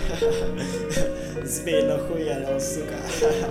Збей нахуярил, сука.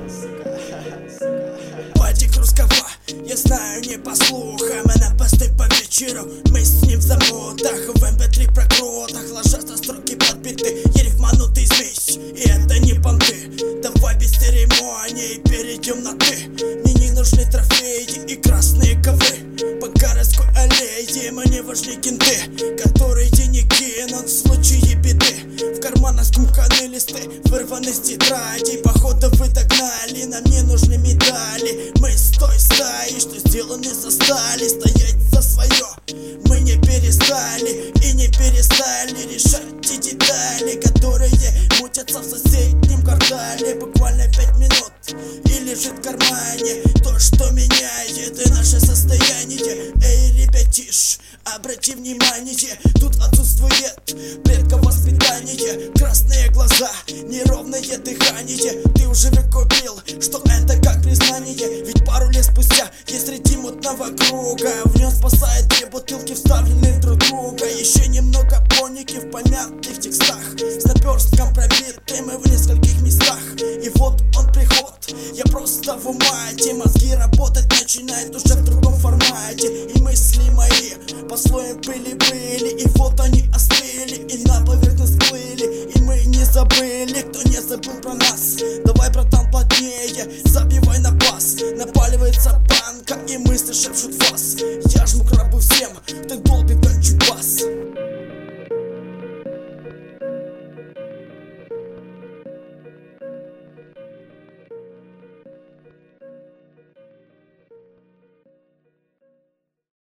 Батик русского, я знаю не по слухам. Она посты по вечеру, мы с ним в замутах. В МП3 прокрутах ложатся строки под биты. Я рифманутый смесь, и это не понты. Давай без церемонии перейдем на ты. Мне не нужны трофеи и красные ковры. По городской аллее мне важны кенты, которые денег кинут в случае беды. В карманах скумканы листы, вырваны с тетрадей. Походу вы догнали, нам не нужны медали. Мы с той стаи, что сделаны со стали. Стоять за свое мы не перестали и не перестали решать те детали, которые мутятся в соседнем квартале. Буквально 5 минут и лежит в кармане то, что меняет и наше состояние. Эй, ребятиш, обрати внимание, тут отсутствует предков воспитание. Красные глаза, неровное дыхание. Ты уже выкупил, что это как признание. Ведь пару лет спустя я среди мутного круга. В нем спасает 2 бутылки, вставлены друг друга. Еще немного поники в помятых текстах, с наперстком пробитым и в нескольких местах. И вот он приход, я просто в умате. Мозги работать начинают уже в другом формате. И мысли мои по слоям были. И вот они остыли и на поверхность плыли. И мы не забыли, кто не забыл про нас.